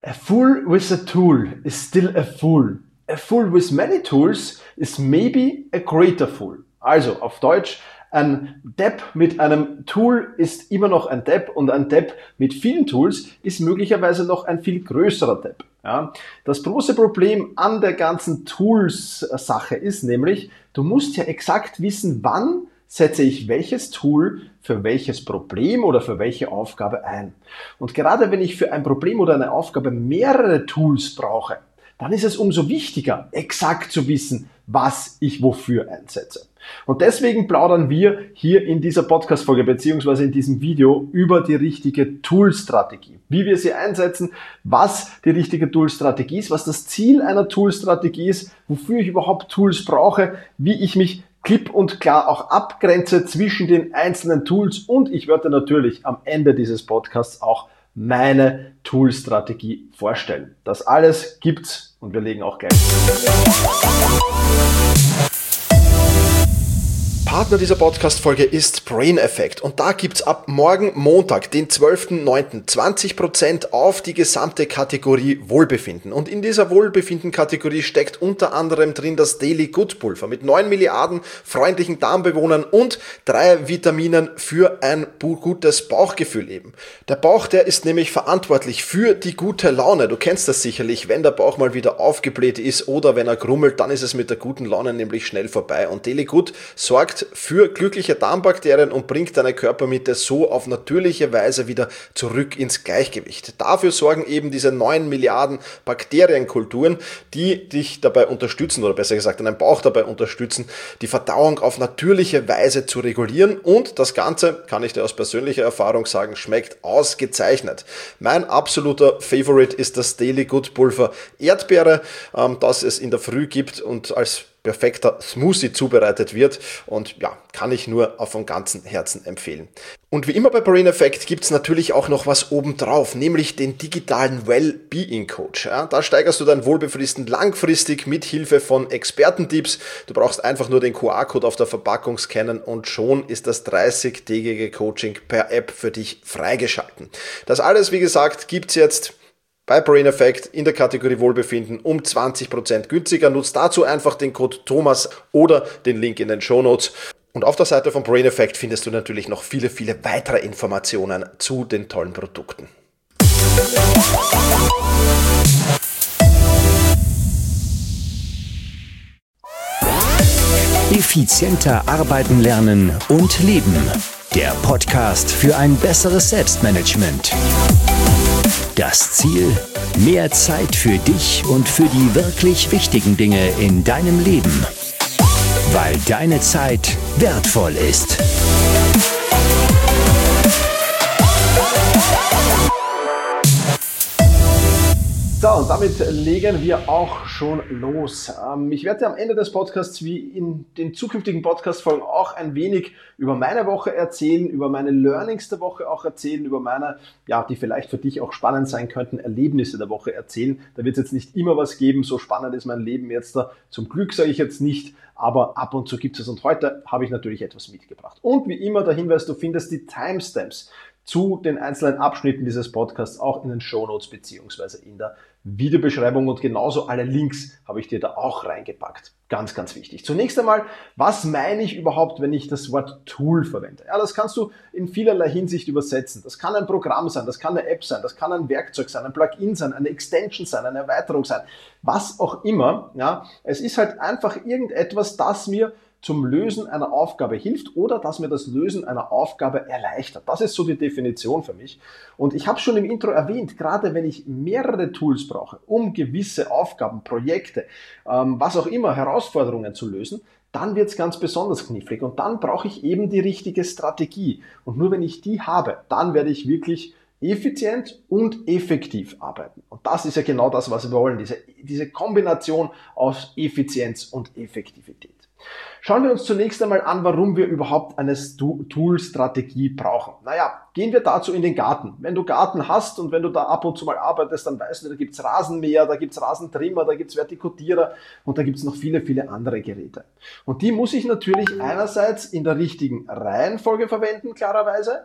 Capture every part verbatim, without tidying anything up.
A fool with a tool is still a fool. A fool with many tools is maybe a greater fool. Also auf Deutsch, ein Depp mit einem Tool ist immer noch ein Depp und ein Depp mit vielen Tools ist möglicherweise noch ein viel größerer Depp. Ja, das große Problem an der ganzen Tools-Sache ist nämlich, du musst ja exakt wissen, wann setze ich welches Tool für welches Problem oder für welche Aufgabe ein. Und gerade wenn ich für ein Problem oder eine Aufgabe mehrere Tools brauche, dann ist es umso wichtiger, exakt zu wissen, was ich wofür einsetze. Und deswegen plaudern wir hier in dieser Podcast-Folge beziehungsweise in diesem Video über die richtige Tool-Strategie. Wie wir sie einsetzen, was die richtige Tool-Strategie ist, was das Ziel einer Tool-Strategie ist, wofür ich überhaupt Tools brauche, wie ich mich klipp und klar auch abgrenze zwischen den einzelnen Tools und ich werde natürlich am Ende dieses Podcasts auch meine Tool-Strategie vorstellen. Das alles gibt's und wir legen auch gleich. Partner dieser Podcast-Folge ist Brain Effect und da gibt's ab morgen Montag, den zwölften neunten zwanzig Prozent auf die gesamte Kategorie Wohlbefinden. Und in dieser Wohlbefinden-Kategorie steckt unter anderem drin das Daily Good Pulver mit neun Milliarden freundlichen Darmbewohnern und drei Vitaminen für ein gutes Bauchgefühl eben. Der Bauch, der ist nämlich verantwortlich für die gute Laune. Du kennst das sicherlich, wenn der Bauch mal wieder aufgebläht ist oder wenn er grummelt, dann ist es mit der guten Laune nämlich schnell vorbei. Und Daily Good sorgt für glückliche Darmbakterien und bringt deine Körpermitte so auf natürliche Weise wieder zurück ins Gleichgewicht. Dafür sorgen eben diese neun Milliarden Bakterienkulturen, die dich dabei unterstützen, oder besser gesagt deinen Bauch dabei unterstützen, die Verdauung auf natürliche Weise zu regulieren und das Ganze, kann ich dir aus persönlicher Erfahrung sagen, schmeckt ausgezeichnet. Mein absoluter Favorite ist das Daily Good Pulver Erdbeere, das es in der Früh gibt und als perfekter Smoothie zubereitet wird und ja, kann ich nur von ganzem Herzen empfehlen. Und wie immer bei Brain Effect gibt es natürlich auch noch was obendrauf, nämlich den digitalen Well-Being Coach. Ja, da steigerst du dein Wohlbefinden langfristig mit Hilfe von Expertentipps. Du brauchst einfach nur den Q R-Code auf der Verpackung scannen und schon ist das dreißigtägige Coaching per App für dich freigeschalten. Das alles, wie gesagt, gibt's jetzt bei Brain Effect in der Kategorie Wohlbefinden um zwanzig Prozent günstiger. Nutzt dazu einfach den Code Thomas oder den Link in den Shownotes. Und auf der Seite von Brain Effect findest du natürlich noch viele, viele weitere Informationen zu den tollen Produkten. Effizienter arbeiten, lernen und leben. Der Podcast für ein besseres Selbstmanagement. Das Ziel? Mehr Zeit für dich und für die wirklich wichtigen Dinge in deinem Leben. Weil deine Zeit wertvoll ist. So, und damit legen wir auch schon los. Ich werde am Ende des Podcasts wie in den zukünftigen Podcast-Folgen auch ein wenig über meine Woche erzählen, über meine Learnings der Woche auch erzählen, über meine, ja, die vielleicht für dich auch spannend sein könnten, Erlebnisse der Woche erzählen. Da wird es jetzt nicht immer was geben, so spannend ist mein Leben jetzt da. Zum Glück sage ich jetzt nicht, aber ab und zu gibt es. Und heute habe ich natürlich etwas mitgebracht. Und wie immer der Hinweis, du findest die Timestamps zu den einzelnen Abschnitten dieses Podcasts auch in den Shownotes beziehungsweise in der Videobeschreibung und genauso alle Links habe ich dir da auch reingepackt. Ganz, ganz wichtig. Zunächst einmal, was meine ich überhaupt, wenn ich das Wort Tool verwende? Ja, das kannst du in vielerlei Hinsicht übersetzen. Das kann ein Programm sein, das kann eine App sein, das kann ein Werkzeug sein, ein Plugin sein, eine Extension sein, eine Erweiterung sein, was auch immer. Ja, es ist halt einfach irgendetwas, das mir zum Lösen einer Aufgabe hilft oder dass mir das Lösen einer Aufgabe erleichtert. Das ist so die Definition für mich. Und ich habe schon im Intro erwähnt, gerade wenn ich mehrere Tools brauche, um gewisse Aufgaben, Projekte, ähm, was auch immer, Herausforderungen zu lösen, dann wird es ganz besonders knifflig. Und dann brauche ich eben die richtige Strategie. Und nur wenn ich die habe, dann werde ich wirklich effizient und effektiv arbeiten. Und das ist ja genau das, was wir wollen, diese, diese Kombination aus Effizienz und Effektivität. Schauen wir uns zunächst einmal an, warum wir überhaupt eine Tool-Strategie brauchen. Naja, gehen wir dazu in den Garten. Wenn du Garten hast und wenn du da ab und zu mal arbeitest, dann weißt du, da gibt's Rasenmäher, da gibt's Rasentrimmer, da gibt's Vertikutierer und da gibt's noch viele, viele andere Geräte. Und die muss ich natürlich einerseits in der richtigen Reihenfolge verwenden, klarerweise,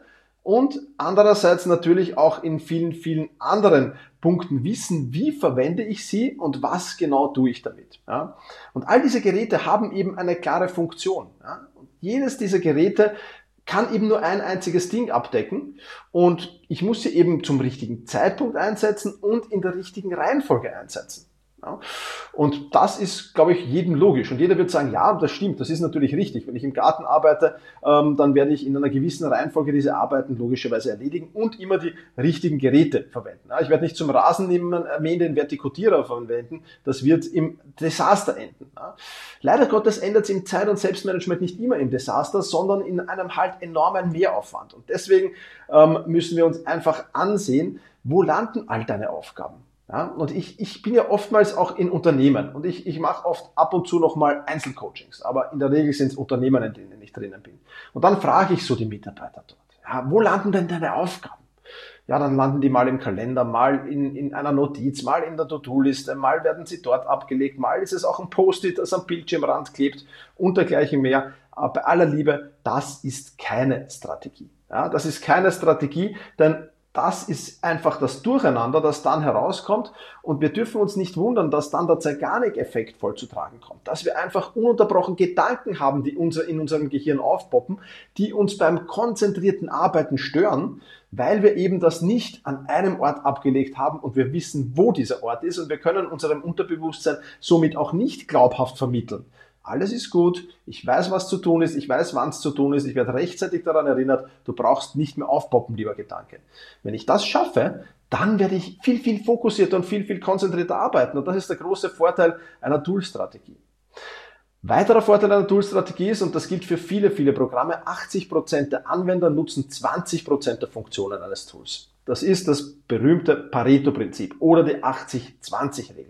und andererseits natürlich auch in vielen, vielen anderen Punkten wissen, wie verwende ich sie und was genau tue ich damit. Ja? Und all diese Geräte haben eben eine klare Funktion. Ja? Und jedes dieser Geräte kann eben nur ein einziges Ding abdecken und ich muss sie eben zum richtigen Zeitpunkt einsetzen und in der richtigen Reihenfolge einsetzen. Ja. Und das ist, glaube ich, jedem logisch. Und jeder wird sagen, ja, das stimmt, das ist natürlich richtig. Wenn ich im Garten arbeite, ähm, dann werde ich in einer gewissen Reihenfolge diese Arbeiten logischerweise erledigen und immer die richtigen Geräte verwenden. Ja. Ich werde nicht zum Rasenmähen den Vertikutierer verwenden, das wird im Desaster enden. Ja. Leider Gottes endet es im Zeit- und Selbstmanagement nicht immer im Desaster, sondern in einem halt enormen Mehraufwand. Und deswegen ähm, müssen wir uns einfach ansehen, wo landen all deine Aufgaben? Ja, und ich, ich bin ja oftmals auch in Unternehmen und ich, ich mache oft ab und zu nochmal Einzelcoachings, aber in der Regel sind es Unternehmen, in denen ich drinnen bin. Und dann frage ich so die Mitarbeiter dort, ja, wo landen denn deine Aufgaben? Ja, dann landen die mal im Kalender, mal in, in einer Notiz, mal in der To-Do-Liste, mal werden sie dort abgelegt, mal ist es auch ein Post-it, das am Bildschirmrand klebt und dergleichen mehr. Aber bei aller Liebe, das ist keine Strategie. Ja, das ist keine Strategie, denn das ist einfach das Durcheinander, das dann herauskommt und wir dürfen uns nicht wundern, dass dann der Zeigarnik-Effekt voll zu tragen kommt. Dass wir einfach ununterbrochen Gedanken haben, die unser, in unserem Gehirn aufpoppen, die uns beim konzentrierten Arbeiten stören, weil wir eben das nicht an einem Ort abgelegt haben und wir wissen, wo dieser Ort ist und wir können unserem Unterbewusstsein somit auch nicht glaubhaft vermitteln. Alles ist gut, ich weiß, was zu tun ist, ich weiß, wann es zu tun ist, ich werde rechtzeitig daran erinnert, du brauchst nicht mehr aufpoppen, lieber Gedanke. Wenn ich das schaffe, dann werde ich viel, viel fokussierter und viel, viel konzentrierter arbeiten und das ist der große Vorteil einer Tool-Strategie. Weiterer Vorteil einer Tool-Strategie ist, und das gilt für viele, viele Programme, achtzig Prozent der Anwender nutzen zwanzig Prozent der Funktionen eines Tools. Das ist das berühmte Pareto-Prinzip oder die achtzig zwanzig Regel.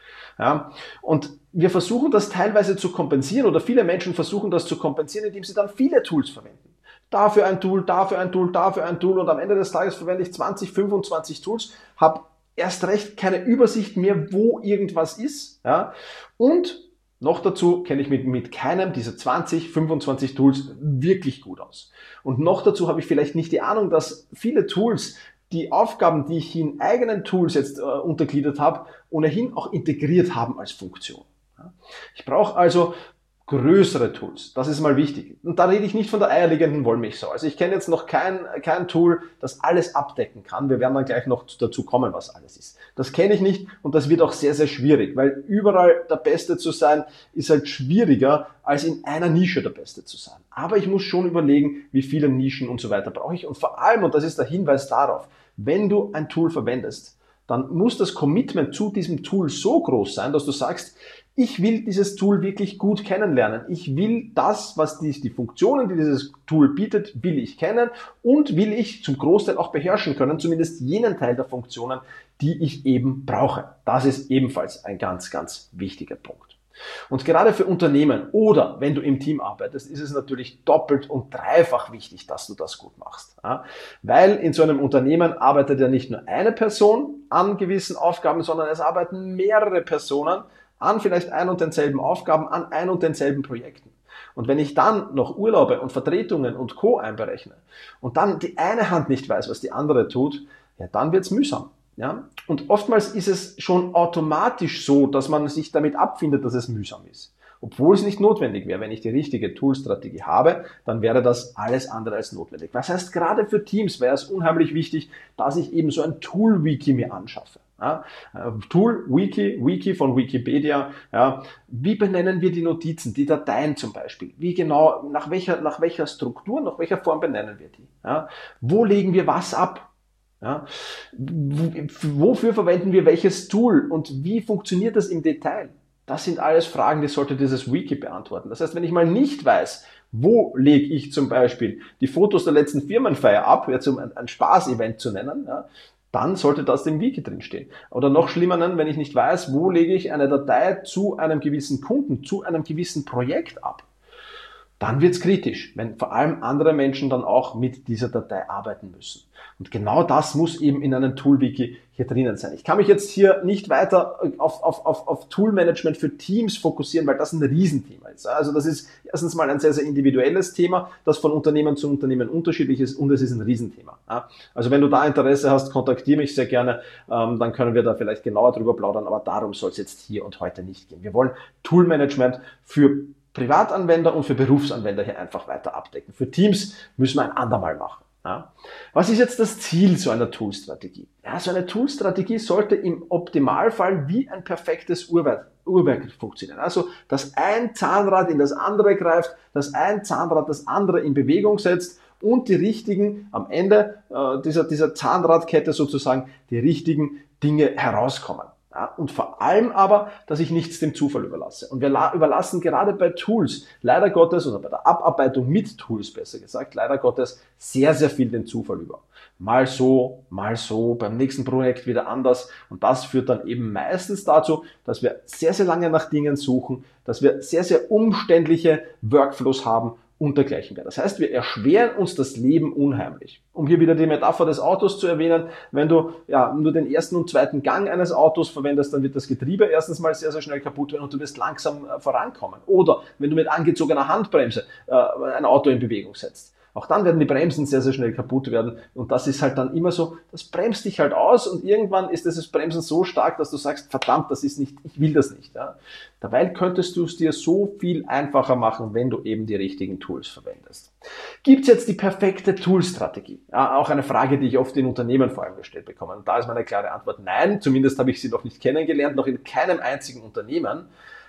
Ja, und wir versuchen das teilweise zu kompensieren oder viele Menschen versuchen das zu kompensieren, indem sie dann viele Tools verwenden. Dafür ein Tool, dafür ein Tool, dafür ein Tool und am Ende des Tages verwende ich zwanzig, fünfundzwanzig Tools, habe erst recht keine Übersicht mehr, wo irgendwas ist. Ja, und noch dazu kenne ich mit, mit keinem dieser zwanzig, fünfundzwanzig Tools wirklich gut aus. Und noch dazu habe ich vielleicht nicht die Ahnung, dass viele Tools die Aufgaben, die ich in eigenen Tools jetzt äh, untergliedert habe, ohnehin auch integriert haben als Funktion. Ja. Ich brauche also größere Tools, das ist mal wichtig. Und da rede ich nicht von der eierlegenden Wollmilchsau. Also ich kenne jetzt noch kein, kein Tool, das alles abdecken kann. Wir werden dann gleich noch dazu kommen, was alles ist. Das kenne ich nicht und das wird auch sehr, sehr schwierig, weil überall der Beste zu sein, ist halt schwieriger, als in einer Nische der Beste zu sein. Aber ich muss schon überlegen, wie viele Nischen und so weiter brauche ich. Und vor allem, und das ist der Hinweis darauf, wenn du ein Tool verwendest, dann muss das Commitment zu diesem Tool so groß sein, dass du sagst, ich will dieses Tool wirklich gut kennenlernen. Ich will das, was die, die Funktionen, die dieses Tool bietet, will ich kennen und will ich zum Großteil auch beherrschen können, zumindest jenen Teil der Funktionen, die ich eben brauche. Das ist ebenfalls ein ganz, ganz wichtiger Punkt. Und gerade für Unternehmen oder wenn du im Team arbeitest, ist es natürlich doppelt und dreifach wichtig, dass du das gut machst. Ja? Weil in so einem Unternehmen arbeitet ja nicht nur eine Person an gewissen Aufgaben, sondern es arbeiten mehrere Personen an vielleicht ein und denselben Aufgaben, an ein und denselben Projekten. Und wenn ich dann noch Urlaube und Vertretungen und Co. einberechne und dann die eine Hand nicht weiß, was die andere tut, ja, dann wird's mühsam. Ja? Und oftmals ist es schon automatisch so, dass man sich damit abfindet, dass es mühsam ist. Obwohl es nicht notwendig wäre. Wenn ich die richtige Tool-Strategie habe, dann wäre das alles andere als notwendig. Das heißt, gerade für Teams wäre es unheimlich wichtig, dass ich eben so ein Tool-Wiki mir anschaffe. Ja, Tool, Wiki, Wiki von Wikipedia. Ja, wie benennen wir die Notizen, die Dateien zum Beispiel? Wie genau, nach welcher, nach welcher Struktur, nach welcher Form benennen wir die? Ja, wo legen wir was ab? Ja, wofür verwenden wir welches Tool und wie funktioniert das im Detail? Das sind alles Fragen, die sollte dieses Wiki beantworten. Das heißt, wenn ich mal nicht weiß, wo lege ich zum Beispiel die Fotos der letzten Firmenfeier ab, jetzt um ein, ein Spaß-Event zu nennen, ja, dann sollte das im Wiki drinstehen. Oder noch schlimmer, wenn ich nicht weiß, wo lege ich eine Datei zu einem gewissen Kunden, zu einem gewissen Projekt ab. dann wird's kritisch, wenn vor allem andere Menschen dann auch mit dieser Datei arbeiten müssen. Und genau das muss eben in einem Tool-Wiki hier drinnen sein. Ich kann mich jetzt hier nicht weiter auf, auf, auf, auf Tool-Management für Teams fokussieren, weil das ein Riesenthema ist. Also das ist erstens mal ein sehr, sehr individuelles Thema, das von Unternehmen zu Unternehmen unterschiedlich ist, und es ist ein Riesenthema. Also wenn du da Interesse hast, kontaktiere mich sehr gerne, dann können wir da vielleicht genauer drüber plaudern, aber darum soll es jetzt hier und heute nicht gehen. Wir wollen Tool-Management für Privatanwender und für Berufsanwender hier einfach weiter abdecken. Für Teams müssen wir ein andermal machen. Ja. Was ist jetzt das Ziel so einer Toolstrategie? Ja, so eine Toolstrategie sollte im Optimalfall wie ein perfektes Uhrwerk, Uhrwerk funktionieren. Also, dass ein Zahnrad in das andere greift, dass ein Zahnrad das andere in Bewegung setzt und die richtigen, am Ende äh, dieser, dieser Zahnradkette sozusagen, die richtigen Dinge herauskommen. Ja, und vor allem aber, dass ich nichts dem Zufall überlasse. Und wir überlassen gerade bei Tools, leider Gottes, oder bei der Abarbeitung mit Tools besser gesagt, leider Gottes, sehr, sehr viel den Zufall über. Mal so, mal so, beim nächsten Projekt wieder anders. Und das führt dann eben meistens dazu, dass wir sehr, sehr lange nach Dingen suchen, dass wir sehr, sehr umständliche Workflows haben und dergleichen mehr. Das heißt, wir erschweren uns das Leben unheimlich. Um hier wieder die Metapher des Autos zu erwähnen, wenn du ja nur den ersten und zweiten Gang eines Autos verwendest, dann wird das Getriebe erstens mal sehr, sehr schnell kaputt werden und du wirst langsam äh, vorankommen. Oder wenn du mit angezogener Handbremse äh, ein Auto in Bewegung setzt. Auch dann werden die Bremsen sehr, sehr schnell kaputt werden. Und das ist halt dann immer so, das bremst dich halt aus und irgendwann ist dieses Bremsen so stark, dass du sagst, verdammt, das ist nicht, ich will das nicht. Ja. Dabei könntest du es dir so viel einfacher machen, wenn du eben die richtigen Tools verwendest. Gibt es jetzt die perfekte Toolstrategie? Ja, auch eine Frage, die ich oft in Unternehmen vor allem gestellt bekomme. Und da ist meine klare Antwort nein. Zumindest habe ich sie noch nicht kennengelernt, noch in keinem einzigen Unternehmen.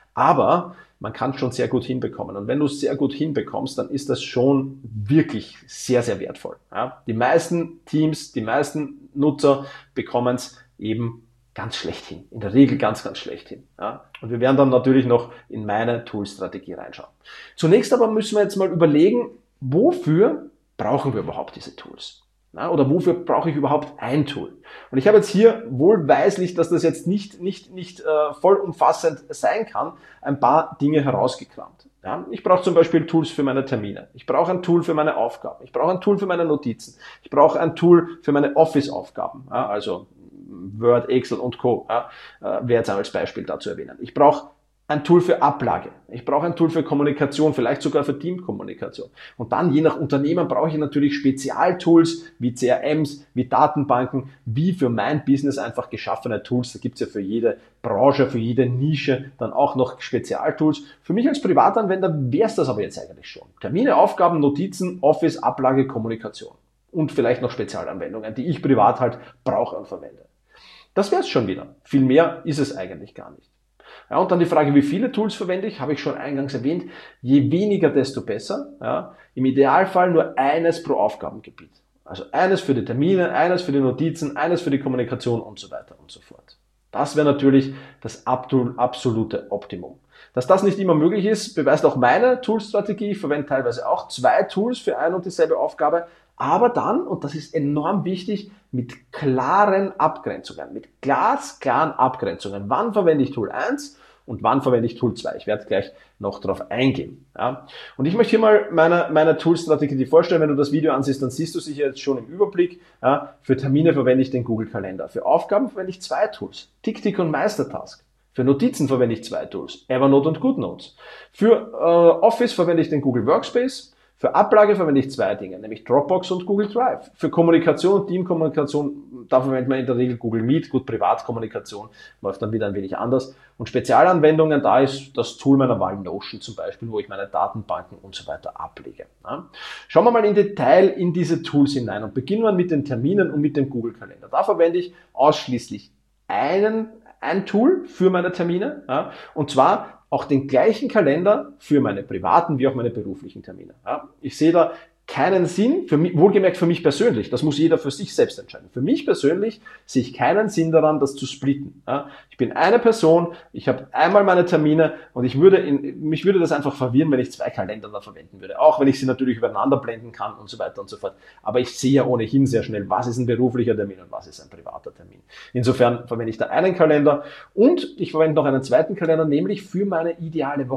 Aber man kann es schon sehr gut hinbekommen. Und wenn du es sehr gut hinbekommst, dann ist das schon wirklich sehr, sehr wertvoll. Ja, die meisten Teams, die meisten Nutzer bekommen es eben ganz schlecht hin. In der Regel ganz, ganz schlecht hin. Ja, und wir werden dann natürlich noch in meine Tool-Strategie reinschauen. Zunächst aber müssen wir jetzt mal überlegen, wofür brauchen wir überhaupt diese Tools? Ja, oder wofür brauche ich überhaupt ein Tool? Und ich habe jetzt hier wohlweislich, dass das jetzt nicht, nicht, nicht äh, vollumfassend sein kann, ein paar Dinge herausgekramt. Ja, ich brauche zum Beispiel Tools für meine Termine. Ich brauche ein Tool für meine Aufgaben. Ich brauche ein Tool für meine Notizen. Ich brauche ein Tool für meine Office-Aufgaben. Ja, also Word, Excel und Co. Ja, äh, wäre jetzt als Beispiel dazu erwähnen. Ich brauche ein Tool für Ablage. Ich brauche ein Tool für Kommunikation, vielleicht sogar für Teamkommunikation. Und dann, je nach Unternehmen, brauche ich natürlich Spezialtools wie C R Ms, wie Datenbanken, wie für mein Business einfach geschaffene Tools. Da gibt's ja für jede Branche, für jede Nische dann auch noch Spezialtools. Für mich als Privatanwender wäre es das aber jetzt eigentlich schon. Termine, Aufgaben, Notizen, Office, Ablage, Kommunikation. Und vielleicht noch Spezialanwendungen, die ich privat halt brauche und verwende. Das wäre es schon wieder. Viel mehr ist es eigentlich gar nicht. Ja, und dann die Frage, wie viele Tools verwende ich, habe ich schon eingangs erwähnt. Je weniger, desto besser. Ja, im Idealfall nur eines pro Aufgabengebiet. Also eines für die Termine, eines für die Notizen, eines für die Kommunikation und so weiter und so fort. Das wäre natürlich das absolute Optimum. Dass das nicht immer möglich ist, beweist auch meine Toolstrategie. Ich verwende teilweise auch zwei Tools für ein und dieselbe Aufgabe. Aber dann, und das ist enorm wichtig, mit klaren Abgrenzungen, mit glasklaren Abgrenzungen. Wann verwende ich Tool eins und wann verwende ich Tool zwei? Ich werde gleich noch darauf eingehen. Ja. Und ich möchte hier mal meine, meine Tool-Strategie vorstellen. Wenn du das Video ansiehst, dann siehst du sie jetzt schon im Überblick. Ja. Für Termine verwende ich den Google-Kalender. Für Aufgaben verwende ich zwei Tools, TickTick und Meistertask. Für Notizen verwende ich zwei Tools, Evernote und GoodNotes. Für äh, Office verwende ich den Google Workspace. Für Ablage verwende ich zwei Dinge, nämlich Dropbox und Google Drive. Für Kommunikation und Teamkommunikation, da verwendet man in der Regel Google Meet. Gut, Privatkommunikation läuft dann wieder ein wenig anders. Und Spezialanwendungen, da ist das Tool meiner Wahl Notion zum Beispiel, wo ich meine Datenbanken und so weiter ablege. Ja. Schauen wir mal in Detail in diese Tools hinein und beginnen wir mit den Terminen und mit dem Google-Kalender. Da verwende ich ausschließlich einen, ein Tool für meine Termine, ja, und zwar auch den gleichen Kalender für meine privaten wie auch meine beruflichen Termine. Ja, ich sehe da keinen Sinn, für mich, wohlgemerkt für mich persönlich, das muss jeder für sich selbst entscheiden. Für mich persönlich sehe ich keinen Sinn daran, das zu splitten. Ja, ich bin eine Person, ich habe einmal meine Termine und ich würde in, mich würde das einfach verwirren, wenn ich zwei Kalender da verwenden würde. Auch wenn ich sie natürlich übereinander blenden kann und so weiter und so fort. Aber ich sehe ja ohnehin sehr schnell, was ist ein beruflicher Termin und was ist ein privater Termin. Insofern verwende ich da einen Kalender und ich verwende noch einen zweiten Kalender, nämlich für meine ideale Woche.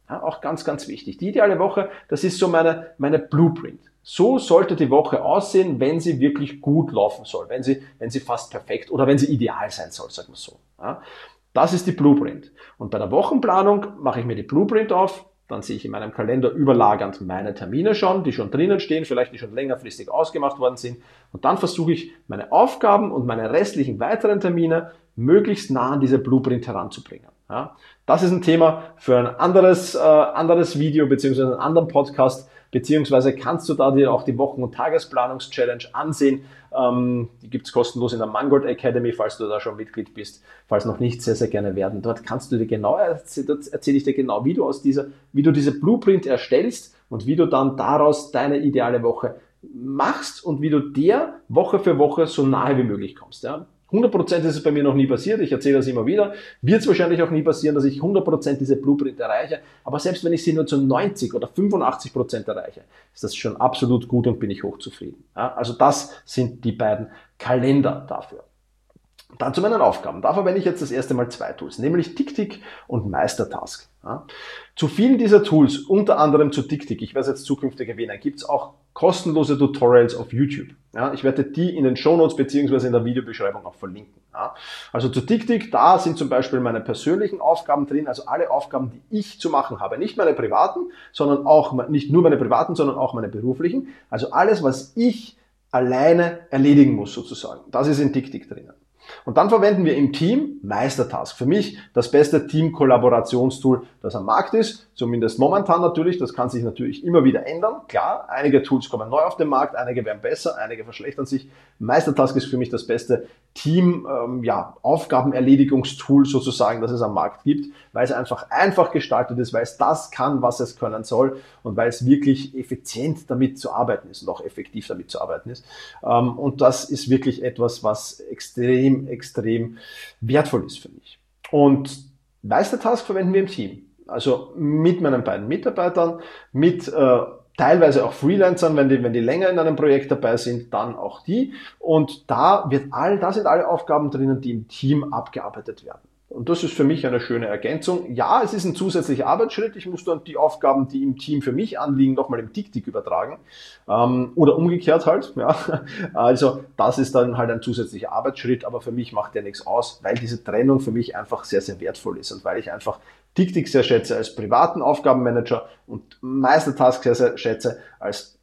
Ja, auch ganz, ganz wichtig. Die ideale Woche, das ist so meine, meine Blueprint. So sollte die Woche aussehen, wenn sie wirklich gut laufen soll, wenn sie, wenn sie fast perfekt oder wenn sie ideal sein soll, sagen wir so. Ja, das ist die Blueprint. Und bei der Wochenplanung mache ich mir die Blueprint auf, dann sehe ich in meinem Kalender überlagernd meine Termine schon, die schon drinnen stehen, vielleicht die schon längerfristig ausgemacht worden sind. Und dann versuche ich, meine Aufgaben und meine restlichen weiteren Termine möglichst nah an diese Blueprint heranzubringen. Ja, das ist ein Thema für ein anderes, äh, anderes Video beziehungsweise einen anderen Podcast, beziehungsweise kannst du da dir auch die Wochen- und Tagesplanungs-Challenge ansehen. Ähm, die gibt's kostenlos in der Mangold Academy, falls du da schon Mitglied bist. Falls noch nicht, sehr, sehr gerne werden. Dort kannst du dir genau, dort erzähle ich dir genau, wie du aus dieser, wie du diese Blueprint erstellst und wie du dann daraus deine ideale Woche machst und wie du der Woche für Woche so nahe wie möglich kommst. Ja? hundert Prozent ist es bei mir noch nie passiert, ich erzähle das immer wieder, wird es wahrscheinlich auch nie passieren, dass ich hundert Prozent diese Blueprint erreiche, aber selbst wenn ich sie nur zu neunzig oder fünfundachtzig Prozent erreiche, ist das schon absolut gut und bin ich hochzufrieden. Ja, also das sind die beiden Kalender dafür. Dann zu meinen Aufgaben. Da verwende ich jetzt das erste Mal zwei Tools, nämlich TickTick und Meistertask. Ja. Zu vielen dieser Tools, unter anderem zu TickTick, ich werde es jetzt zukünftig erwähnen, gibt es auch kostenlose Tutorials auf YouTube. Ja, ich werde die in den Shownotes beziehungsweise in der Videobeschreibung auch verlinken. Ja. Also zu TickTick, da sind zum Beispiel meine persönlichen Aufgaben drin, also alle Aufgaben, die ich zu machen habe. Nicht meine privaten, sondern auch, nicht nur meine privaten, sondern auch meine beruflichen. Also alles, was ich alleine erledigen muss sozusagen. Das ist in TickTick drinnen. Und dann verwenden wir im Team Meistertask. Für mich das beste Team-Kollaborationstool, das am Markt ist, zumindest momentan natürlich. Das kann sich natürlich immer wieder ändern. Klar, einige Tools kommen neu auf den Markt, einige werden besser, einige verschlechtern sich. Meistertask ist für mich das beste Team, ähm, ja, Aufgabenerledigungstool sozusagen, das es am Markt gibt, weil es einfach einfach gestaltet ist, weil es das kann, was es können soll und weil es wirklich effizient damit zu arbeiten ist und auch effektiv damit zu arbeiten ist. Ähm, und das ist wirklich etwas, was extrem, extrem wertvoll ist für mich. Und Meistertask verwenden wir im Team. Also mit meinen beiden Mitarbeitern, mit äh, teilweise auch Freelancern, wenn die, wenn die länger in einem Projekt dabei sind, dann auch die. Und da wird all, da sind alle Aufgaben drinnen, die im Team abgearbeitet werden. Und das ist für mich eine schöne Ergänzung. Ja, es ist ein zusätzlicher Arbeitsschritt. Ich muss dann die Aufgaben, die im Team für mich anliegen, nochmal im TickTick übertragen. Ähm, oder umgekehrt halt. Ja. Also das ist dann halt ein zusätzlicher Arbeitsschritt, aber für mich macht der nichts aus, weil diese Trennung für mich einfach sehr, sehr wertvoll ist und weil ich einfach TickTick sehr schätze als privaten Aufgabenmanager und Meistertask sehr, sehr schätze als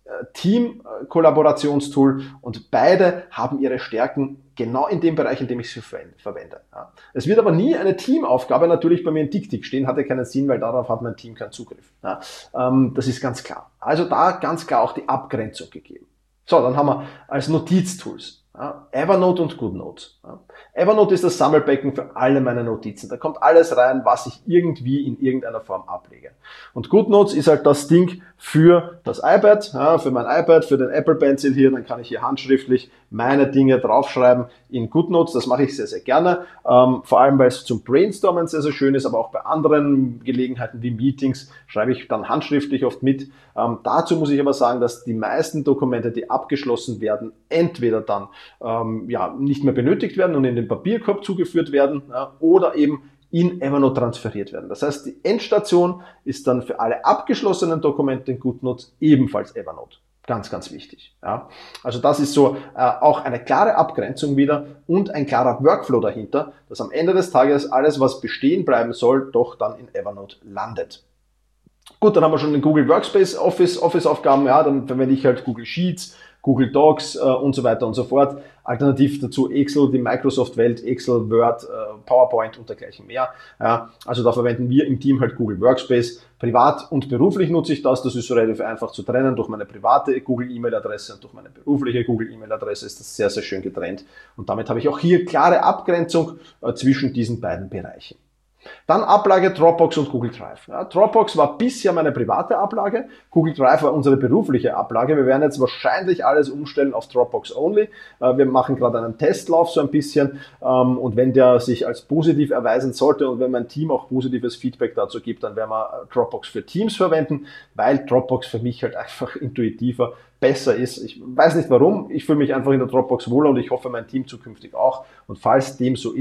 Team-Kollaborationstool und beide haben ihre Stärken genau in dem Bereich, in dem ich sie verwende. Ja. Es wird aber nie eine Teamaufgabe natürlich bei mir in TickTick stehen, hat ja keinen Sinn, weil darauf hat mein Team keinen Zugriff. Ja. Ähm, das ist ganz klar. Also da ganz klar auch die Abgrenzung gegeben. So, dann haben wir als Notiztools ja, Evernote und GoodNote. Ja. Evernote ist das Sammelbecken für alle meine Notizen. Da kommt alles rein, was ich irgendwie in irgendeiner Form ablege. Und GoodNotes ist halt das Ding für das iPad, ja, für mein iPad, für den Apple Pencil hier. Dann kann ich hier handschriftlich meine Dinge draufschreiben in GoodNotes. Das mache ich sehr, sehr gerne. Ähm, vor allem, weil es zum Brainstormen sehr, sehr schön ist, aber auch bei anderen Gelegenheiten wie Meetings schreibe ich dann handschriftlich oft mit. Ähm, dazu muss ich aber sagen, dass die meisten Dokumente, die abgeschlossen werden, entweder dann ähm, ja, nicht mehr benötigt werden und in den Papierkorb zugeführt werden ja, oder eben in Evernote transferiert werden. Das heißt, die Endstation ist dann für alle abgeschlossenen Dokumente in GoodNotes ebenfalls Evernote. Ganz, ganz wichtig. Ja. Also das ist so äh, auch eine klare Abgrenzung wieder und ein klarer Workflow dahinter, dass am Ende des Tages alles, was bestehen bleiben soll, doch dann in Evernote landet. Gut, dann haben wir schon den Google Workspace Office, Office-Aufgaben, ja, dann verwende ich halt Google Sheets, Google Docs äh, und so weiter und so fort. Alternativ dazu Excel, die Microsoft-Welt, Excel, Word, äh, PowerPoint und dergleichen mehr. Ja, also da verwenden wir im Team halt Google Workspace. Privat und beruflich nutze ich das. Das ist relativ einfach zu trennen. Durch meine private Google-E-Mail-Adresse und durch meine berufliche Google-E-Mail-Adresse ist das sehr, sehr schön getrennt. Und damit habe ich auch hier klare Abgrenzung äh, zwischen diesen beiden Bereichen. Dann Ablage Dropbox und Google Drive. Ja, Dropbox war bisher meine private Ablage, Google Drive war unsere berufliche Ablage. Wir werden jetzt wahrscheinlich alles umstellen auf Dropbox Only. Äh, wir machen gerade einen Testlauf so ein bisschen ähm, und wenn der sich als positiv erweisen sollte und wenn mein Team auch positives Feedback dazu gibt, dann werden wir Dropbox für Teams verwenden, weil Dropbox für mich halt einfach intuitiver besser ist. Ich weiß nicht warum, ich fühle mich einfach in der Dropbox wohler und ich hoffe mein Team zukünftig auch. Und falls dem so ist,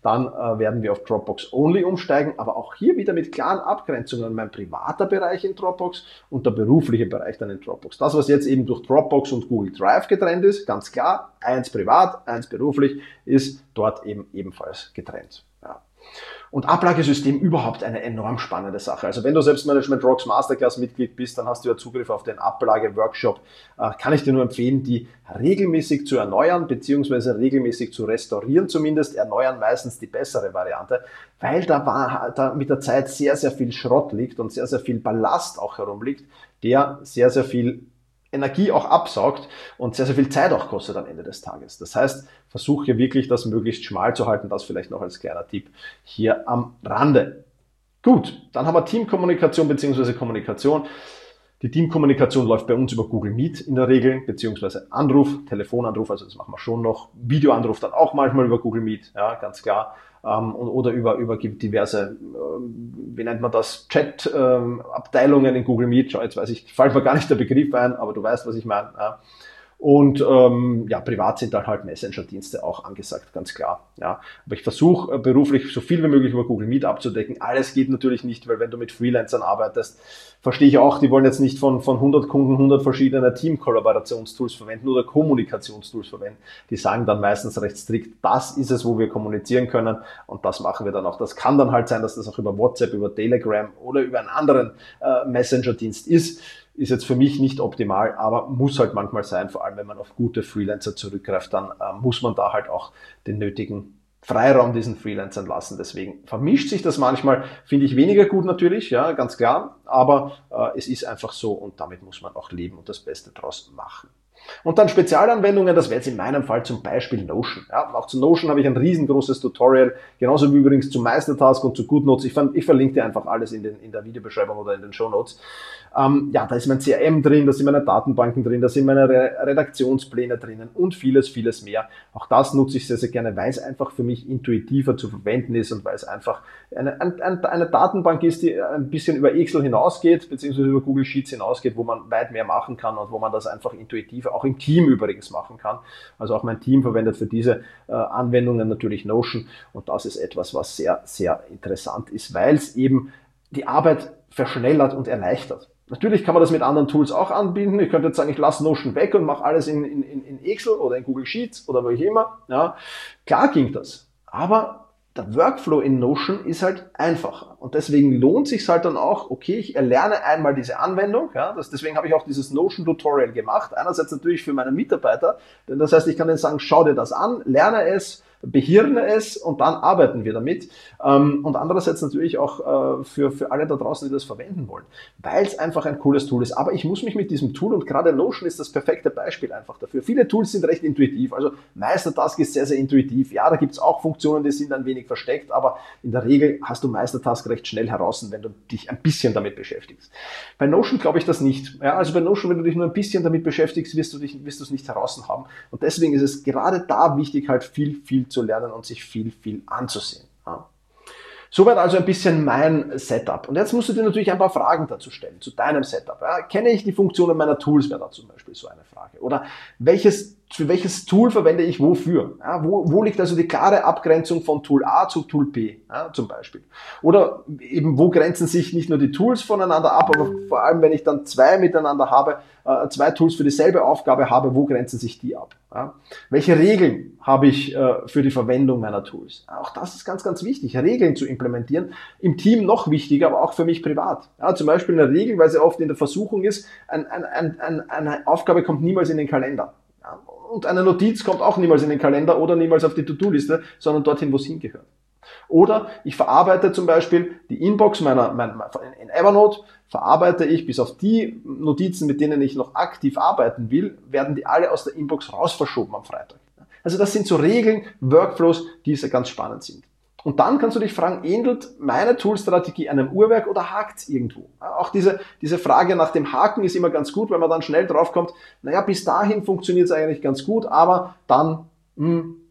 dann äh, werden wir auf Dropbox Only umsteigen, aber auch hier wieder mit klaren Abgrenzungen, mein privater Bereich in Dropbox und der berufliche Bereich dann in Dropbox. Das, was jetzt eben durch Dropbox und Google Drive getrennt ist, ganz klar, eins privat, eins beruflich, ist dort eben ebenfalls getrennt. Ja. Und Ablagesystem überhaupt eine enorm spannende Sache. Also wenn du Selbstmanagement Rocks Masterclass Mitglied bist, dann hast du ja Zugriff auf den Ablage-Workshop. Äh, kann ich dir nur empfehlen, die regelmäßig zu erneuern, beziehungsweise regelmäßig zu restaurieren zumindest. Erneuern meistens die bessere Variante, weil da, war, da mit der Zeit sehr, sehr viel Schrott liegt und sehr, sehr viel Ballast auch herumliegt, der sehr, sehr viel Energie auch absaugt und sehr, sehr viel Zeit auch kostet am Ende des Tages. Das heißt, versuche hier wirklich das möglichst schmal zu halten. Das vielleicht noch als kleiner Tipp hier am Rande. Gut, dann haben wir Teamkommunikation bzw. Kommunikation. Die Teamkommunikation läuft bei uns über Google Meet in der Regel, beziehungsweise Anruf, Telefonanruf, also das machen wir schon noch. Videoanruf dann auch manchmal über Google Meet, ja, ganz klar. Ähm, oder über, über diverse, äh, wie nennt man das, Chat-Abteilungen ähm, in Google Meet. Schau, jetzt weiß ich, fällt mir gar nicht der Begriff ein, aber du weißt, was ich meine. Ja. Und ähm, ja, privat sind dann halt Messenger-Dienste auch angesagt, ganz klar. Ja, aber ich versuche äh, beruflich so viel wie möglich über Google Meet abzudecken. Alles geht natürlich nicht, weil wenn du mit Freelancern arbeitest, verstehe ich auch, die wollen jetzt nicht von von hundert Kunden hundert verschiedene Team-Kollaborationstools verwenden oder Kommunikationstools verwenden. Die sagen dann meistens recht strikt, das ist es, wo wir kommunizieren können und das machen wir dann auch. Das kann dann halt sein, dass das auch über WhatsApp, über Telegram oder über einen anderen äh, Messenger-Dienst ist. Ist jetzt für mich nicht optimal, aber muss halt manchmal sein, vor allem wenn man auf gute Freelancer zurückgreift, dann äh, muss man da halt auch den nötigen Freiraum diesen Freelancern lassen. Deswegen vermischt sich das manchmal, finde ich weniger gut natürlich, ja, ganz klar, aber äh, es ist einfach so und damit muss man auch leben und das Beste draus machen. Und dann Spezialanwendungen, das wäre jetzt in meinem Fall zum Beispiel Notion. Ja, auch zu Notion habe ich ein riesengroßes Tutorial, genauso wie übrigens zu Meistertask und zu GoodNotes. Ich, fand, ich verlinke dir einfach alles in, den, in der Videobeschreibung oder in den Shownotes. Ähm, ja, da ist mein C R M drin, da sind meine Datenbanken drin, da sind meine Re- Redaktionspläne drinnen und vieles, vieles mehr. Auch das nutze ich sehr, sehr gerne, weil es einfach für mich intuitiver zu verwenden ist und weil es einfach eine, eine, eine Datenbank ist, die ein bisschen über Excel hinausgeht, beziehungsweise über Google Sheets hinausgeht, wo man weit mehr machen kann und wo man das einfach intuitiver auch im Team übrigens machen kann. Also auch mein Team verwendet für diese äh, Anwendungen natürlich Notion und das ist etwas, was sehr, sehr interessant ist, weil es eben die Arbeit verschnellert und erleichtert. Natürlich kann man das mit anderen Tools auch anbinden. Ich könnte jetzt sagen, ich lasse Notion weg und mache alles in, in, in Excel oder in Google Sheets oder wo ich immer. Ja, klar ging das, aber der Workflow in Notion ist halt einfacher und deswegen lohnt sich halt dann auch, okay, ich erlerne einmal diese Anwendung, ja, das, deswegen habe ich auch dieses Notion-Tutorial gemacht, einerseits natürlich für meine Mitarbeiter, denn das heißt, ich kann denen sagen, schau dir das an, lerne es, behirne es und dann arbeiten wir damit. Und andererseits natürlich auch für, für alle da draußen, die das verwenden wollen, weil es einfach ein cooles Tool ist. Aber ich muss mich mit diesem Tool, und gerade Notion ist das perfekte Beispiel einfach dafür. Viele Tools sind recht intuitiv, also Meistertask ist sehr, sehr intuitiv. Ja, da gibt es auch Funktionen, die sind ein wenig versteckt, aber in der Regel hast du Meistertask recht schnell heraus, wenn du dich ein bisschen damit beschäftigst. Bei Notion glaube ich das nicht. Ja, also bei Notion, wenn du dich nur ein bisschen damit beschäftigst, wirst du dich, wirst du es nicht heraus haben. Und deswegen ist es gerade da wichtig, halt viel, viel zu lernen und sich viel, viel anzusehen. Ja. Soweit also ein bisschen mein Setup. Und jetzt musst du dir natürlich ein paar Fragen dazu stellen, zu deinem Setup. Ja, kenne ich die Funktionen meiner Tools, wäre da zum Beispiel so eine Frage. Oder welches, für welches Tool verwende ich wofür? Ja, wo, wo liegt also die klare Abgrenzung von Tool A zu Tool B, ja, zum Beispiel? Oder eben, wo grenzen sich nicht nur die Tools voneinander ab, aber vor allem, wenn ich dann zwei miteinander habe, äh, zwei Tools für dieselbe Aufgabe habe, wo grenzen sich die ab? Ja? Welche Regeln habe ich äh, für die Verwendung meiner Tools? Ja, auch das ist ganz, ganz wichtig, Regeln zu implementieren. Im Team noch wichtiger, aber auch für mich privat. Ja, zum Beispiel eine Regel, weil sie oft in der Versuchung ist, ein, ein, ein, ein, eine Aufgabe kommt niemals in den Kalender. Ja, und eine Notiz kommt auch niemals in den Kalender oder niemals auf die To-Do-Liste, sondern dorthin, wo es hingehört. Oder ich verarbeite zum Beispiel die Inbox meiner, meiner in Evernote, verarbeite ich bis auf die Notizen, mit denen ich noch aktiv arbeiten will, werden die alle aus der Inbox raus verschoben am Freitag. Also das sind so Regeln, Workflows, die sehr ganz spannend sind. Und dann kannst du dich fragen, ähnelt meine Toolstrategie einem Uhrwerk oder hakt es irgendwo? Auch diese, diese Frage nach dem Haken ist immer ganz gut, weil man dann schnell draufkommt, naja, bis dahin funktioniert es eigentlich ganz gut, aber dann, mh,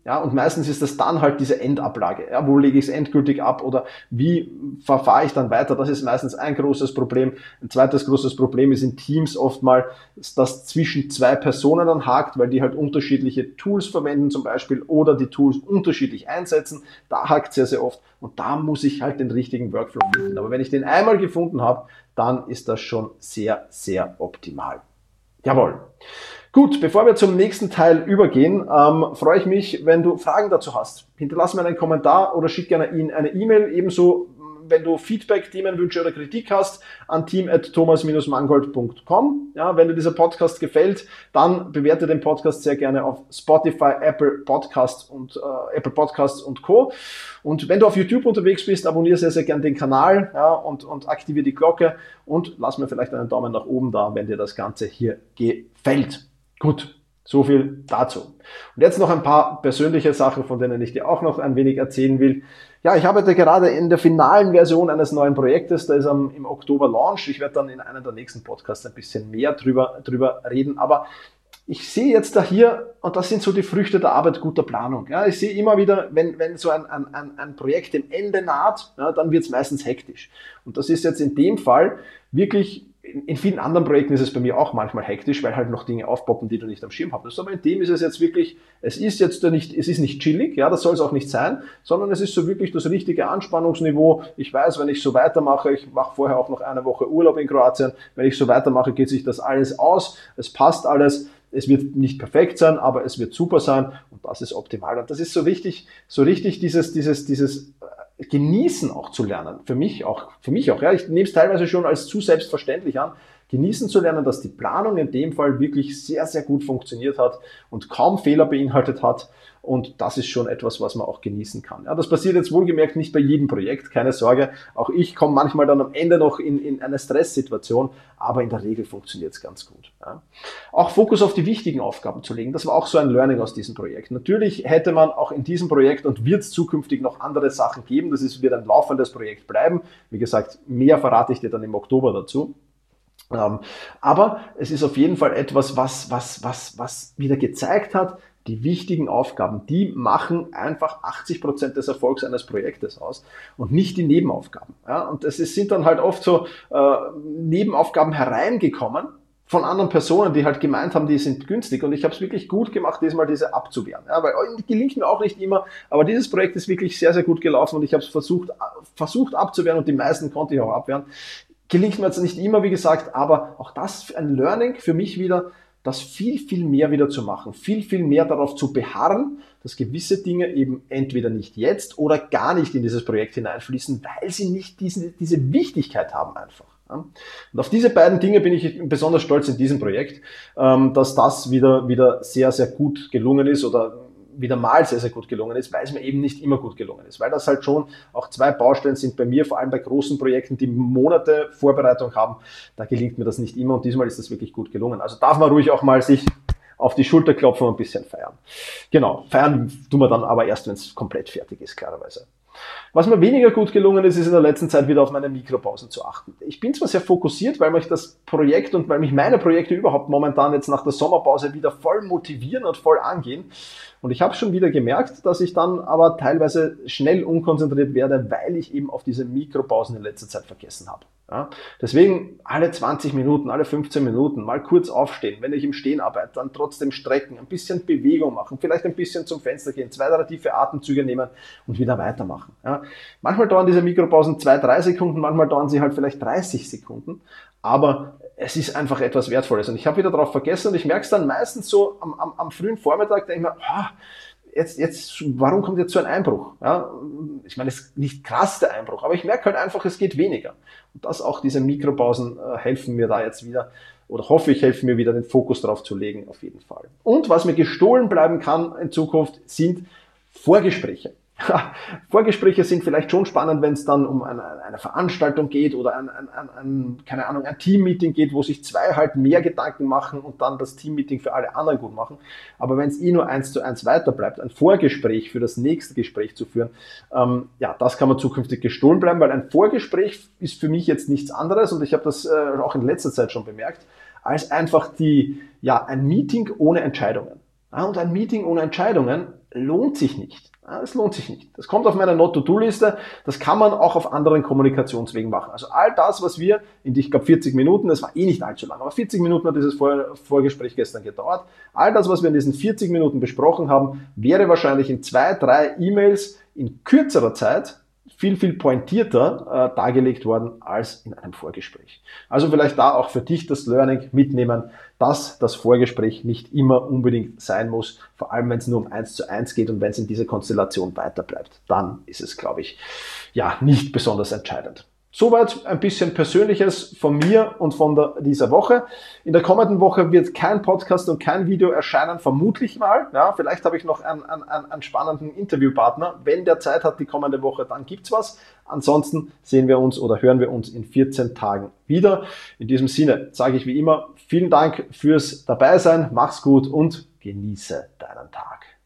Ja, und meistens ist das dann halt diese Endablage. Ja, wo lege ich es endgültig ab oder wie verfahre ich dann weiter? Das ist meistens ein großes Problem. Ein zweites großes Problem ist in Teams oft mal, dass zwischen zwei Personen dann hakt, weil die halt unterschiedliche Tools verwenden zum Beispiel oder die Tools unterschiedlich einsetzen. Da hakt sehr, sehr oft und da muss ich halt den richtigen Workflow finden. Aber wenn ich den einmal gefunden habe, dann ist das schon sehr, sehr optimal. Jawohl. Gut, bevor wir zum nächsten Teil übergehen, ähm, freue ich mich, wenn du Fragen dazu hast. Hinterlass mir einen Kommentar oder schick gerne Ihnen eine E-Mail. Ebenso, wenn du Feedback, Themenwünsche oder Kritik hast, an team at thomas dash mangold punkt com. Ja, wenn dir dieser Podcast gefällt, dann bewerte den Podcast sehr gerne auf Spotify, Apple Podcasts und äh, Apple Podcasts und Co. Und wenn du auf YouTube unterwegs bist, abonniere sehr, sehr gerne den Kanal, ja, und, und aktiviere die Glocke und lass mir vielleicht einen Daumen nach oben da, wenn dir das Ganze hier gefällt. Gut, so viel dazu. Und jetzt noch ein paar persönliche Sachen, von denen ich dir auch noch ein wenig erzählen will. Ja, ich arbeite gerade in der finalen Version eines neuen Projektes, da ist am, im Oktober Launch. Ich werde dann in einem der nächsten Podcasts ein bisschen mehr drüber, drüber reden, aber ich sehe jetzt da hier, und das sind so die Früchte der Arbeit guter Planung. Ja, ich sehe immer wieder, wenn, wenn so ein, ein, ein Projekt dem Ende naht, ja, dann wird es meistens hektisch. Und das ist jetzt in dem Fall wirklich, in, in vielen anderen Projekten ist es bei mir auch manchmal hektisch, weil halt noch Dinge aufpoppen, die du nicht am Schirm hast. Aber in dem ist es jetzt wirklich, es ist jetzt nicht, es ist nicht chillig, ja, das soll es auch nicht sein, sondern es ist so wirklich das richtige Anspannungsniveau. Ich weiß, wenn ich so weitermache, ich mache vorher auch noch eine Woche Urlaub in Kroatien, wenn ich so weitermache, geht sich das alles aus, es passt alles. Es wird nicht perfekt sein, aber es wird super sein und das ist optimal. Und das ist so richtig, so richtig dieses, dieses, dieses Genießen auch zu lernen. Für mich auch, für mich auch, ja. Ich nehme es teilweise schon als zu selbstverständlich an. Genießen zu lernen, dass die Planung in dem Fall wirklich sehr, sehr gut funktioniert hat und kaum Fehler beinhaltet hat. Und das ist schon etwas, was man auch genießen kann. Ja, das passiert jetzt wohlgemerkt nicht bei jedem Projekt, keine Sorge. Auch ich komme manchmal dann am Ende noch in, in eine Stresssituation, aber in der Regel funktioniert es ganz gut. Ja. Auch Fokus auf die wichtigen Aufgaben zu legen, das war auch so ein Learning aus diesem Projekt. Natürlich hätte man auch in diesem Projekt und wird es zukünftig noch andere Sachen geben. Das ist, wird ein laufendes Projekt bleiben. Wie gesagt, mehr verrate ich dir dann im Oktober dazu. Ähm, aber es ist auf jeden Fall etwas, was, was, was, was wieder gezeigt hat, die wichtigen Aufgaben, die machen einfach achtzig Prozent des Erfolgs eines Projektes aus und nicht die Nebenaufgaben. Ja, und es sind dann halt oft so äh, Nebenaufgaben hereingekommen von anderen Personen, die halt gemeint haben, die sind günstig. Und ich habe es wirklich gut gemacht, diesmal diese abzuwehren. Ja, weil gelingt mir auch nicht immer, aber dieses Projekt ist wirklich sehr, sehr gut gelaufen und ich habe es versucht, versucht abzuwehren und die meisten konnte ich auch abwehren. Gelingt mir jetzt nicht immer, wie gesagt, aber auch das ein Learning für mich wieder, das viel, viel mehr wieder zu machen, viel, viel mehr darauf zu beharren, dass gewisse Dinge eben entweder nicht jetzt oder gar nicht in dieses Projekt hineinfließen, weil sie nicht diese, diese Wichtigkeit haben einfach. Und auf diese beiden Dinge bin ich besonders stolz in diesem Projekt, dass das wieder, wieder sehr, sehr gut gelungen ist oder wieder mal sehr, sehr gut gelungen ist, weil es mir eben nicht immer gut gelungen ist. Weil das halt schon auch zwei Baustellen sind bei mir, vor allem bei großen Projekten, die Monate Vorbereitung haben. Da gelingt mir das nicht immer und diesmal ist das wirklich gut gelungen. Also darf man ruhig auch mal sich auf die Schulter klopfen und ein bisschen feiern. Genau, feiern tun wir dann aber erst, wenn es komplett fertig ist, klarerweise. Was mir weniger gut gelungen ist, ist in der letzten Zeit wieder auf meine Mikropausen zu achten. Ich bin zwar sehr fokussiert, weil mich das Projekt und weil mich meine Projekte überhaupt momentan jetzt nach der Sommerpause wieder voll motivieren und voll angehen. Und ich habe schon wieder gemerkt, dass ich dann aber teilweise schnell unkonzentriert werde, weil ich eben auf diese Mikropausen in letzter Zeit vergessen habe. Ja, deswegen alle zwanzig Minuten, alle fünfzehn Minuten mal kurz aufstehen, wenn ich im Stehen arbeite, dann trotzdem strecken, ein bisschen Bewegung machen, vielleicht ein bisschen zum Fenster gehen, zwei, drei tiefe Atemzüge nehmen und wieder weitermachen. Ja, manchmal dauern diese Mikropausen zwei, drei Sekunden, manchmal dauern sie halt vielleicht dreißig Sekunden, aber es ist einfach etwas Wertvolles und ich habe wieder darauf vergessen und ich merke es dann meistens so am, am, am frühen Vormittag, denke ich mir, ah, Jetzt, jetzt, warum kommt jetzt so ein Einbruch? Ja, ich meine, es ist nicht krass der Einbruch, aber ich merke halt einfach, es geht weniger. Und das auch diese Mikropausen äh, helfen mir da jetzt wieder, oder hoffe ich, helfen mir wieder, den Fokus drauf zu legen, auf jeden Fall. Und was mir gestohlen bleiben kann in Zukunft, sind Vorgespräche. Vorgespräche sind vielleicht schon spannend, wenn es dann um eine, eine Veranstaltung geht oder ein, ein, ein, ein, keine Ahnung, ein Teammeeting geht, wo sich zwei halt mehr Gedanken machen und dann das Teammeeting für alle anderen gut machen. Aber wenn es eh nur eins zu eins weiter bleibt, ein Vorgespräch für das nächste Gespräch zu führen, ähm, ja, das kann man zukünftig gestohlen bleiben, weil ein Vorgespräch ist für mich jetzt nichts anderes und ich habe das äh, auch in letzter Zeit schon bemerkt, als einfach die, ja, ein Meeting ohne Entscheidungen. Ja, und ein Meeting ohne Entscheidungen lohnt sich nicht. Es lohnt sich nicht. Das kommt auf meine Not-to-Do-Liste. Das kann man auch auf anderen Kommunikationswegen machen. Also all das, was wir in, ich glaube, vierzig Minuten, das war eh nicht allzu lang, aber vierzig Minuten hat dieses Vor- Vorgespräch gestern gedauert. All das, was wir in diesen vierzig Minuten besprochen haben, wäre wahrscheinlich in zwei, drei E-Mails in kürzerer Zeit viel, viel pointierter äh, dargelegt worden als in einem Vorgespräch. Also vielleicht da auch für dich das Learning mitnehmen, dass das Vorgespräch nicht immer unbedingt sein muss, vor allem wenn es nur um eins zu eins geht und wenn es in dieser Konstellation weiter bleibt. Dann ist es, glaube ich, ja nicht besonders entscheidend. Soweit ein bisschen Persönliches von mir und von der, dieser Woche. In der kommenden Woche wird kein Podcast und kein Video erscheinen, vermutlich mal. Ja, vielleicht habe ich noch einen, einen, einen spannenden Interviewpartner. Wenn der Zeit hat, die kommende Woche, dann gibt's was. Ansonsten sehen wir uns oder hören wir uns in vierzehn Tagen wieder. In diesem Sinne sage ich wie immer, vielen Dank fürs Dabeisein, mach's gut und genieße deinen Tag.